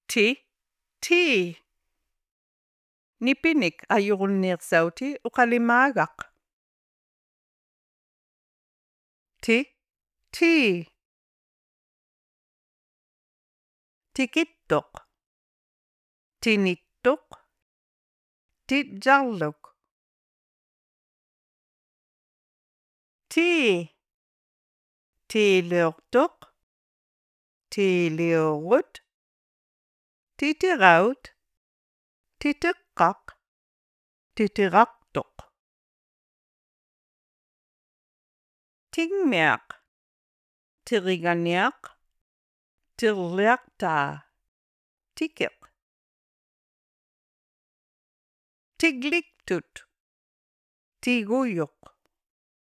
Ti. Nipinik ayurunir sauti ukalimagaq. Ti. Tikittuq. Tinittuq. Titjarluk. Tiiliurtuq. Tiiliurut. Titiraut. Titiqqaq. Titiraqtuq. Tingmiaq. Tiriganiaq. Tirliaqtaa. Tikiq. Tigliktut. Tiguyuq.